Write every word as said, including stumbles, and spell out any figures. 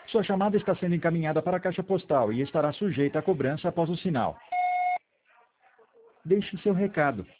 Sua chamada está sendo encaminhada para a caixa postal e estará sujeita a cobrança após o sinal. Deixe seu recado.